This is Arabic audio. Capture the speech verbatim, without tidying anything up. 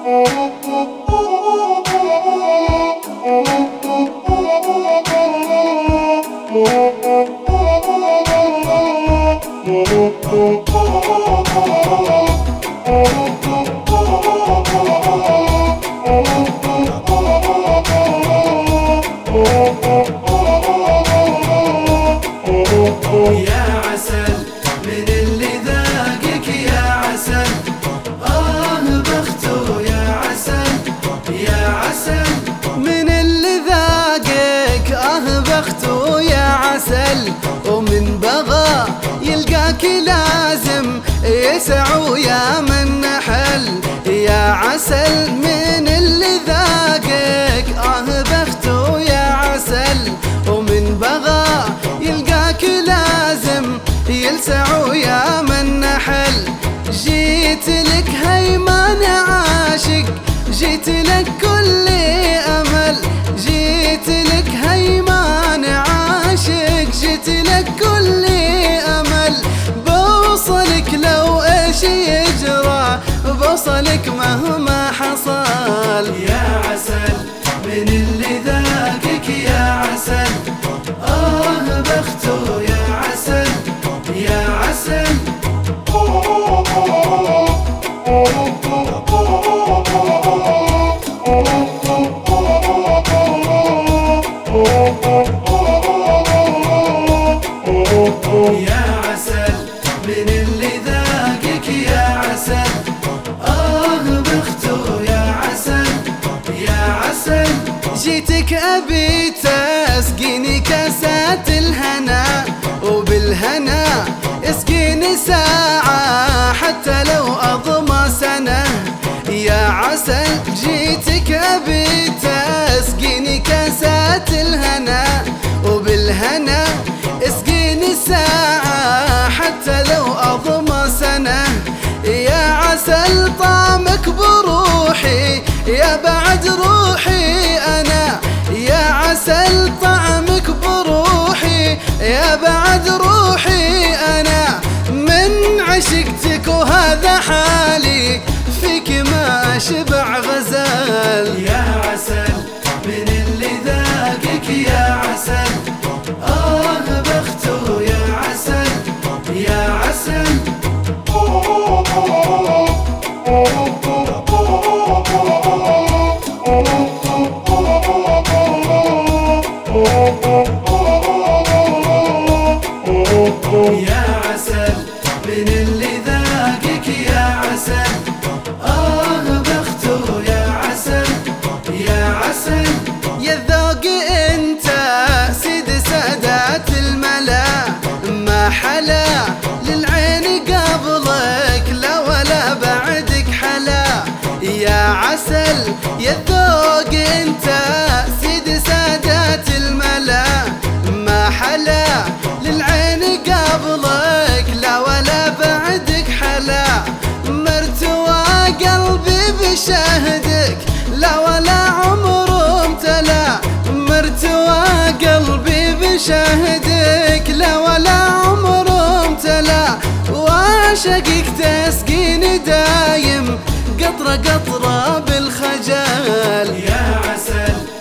يا عسل من اللي ذاقك يا عسل، آه بخته يا عسل يا عسل. من اللي ذاقك آه بخته يا عسل، ومن بغى يلقاك لازم يسعو يا من نحل يا عسل. من اللي ذاقك آه بخته يا عسل، ومن بغى يلقاك لازم يلسعو يا من نحل. جيت لك هيمان عاشق، جيت لك كل أمل، جيت لك هيمان عاشق، جيت لك كل أمل. بوصلك لو ايش يجرى، بوصلك مهما حصل يا عسل من اللي ذاقك يا عسل، آه بخته يا عسل يا عسل. يا عسل من اللي ذاقك يا عسل، آه بخته يا عسل يا عسل. جيتك أبي تسقيني كاسات الهنا، وبالهنا اسقيني ساعة حتى لو أضمى سنة يا عسل. جيتك أبي تسقيني كاسات الهنا، وبالهنا اسقيني ساعة حتى لو أضمى سنة يا عسل. طعمك بروحي يا بعد روحي أنا يا عسل، طعمك بروحي يا بعد روحي أنا. من عشقتك وهذا حالي، فيك ما شبع غزال يا عسل من اللي ذاقك يا عسل، آه بخته يا عسل يا عسل. يا عسل من اللي ذاقك يا عسل، آه بخته يا عسل يا عسل. يا الذوق انت سيد سادات الملا، ما حلا للعين قبلك لا ولا بعدك حلا يا عسل. يا الذوق انت سيد سادات الملا، ما حلا للعين قبلك لا ولا بعدك حلا. مرتوى قلبي بشهدك لا ولا عمره امتلا، مرتوى قلبي بشهدك لا ولا عمره امتلا. وعشقك تسقيني دايم قطرة قطرة بالخجل يا عسل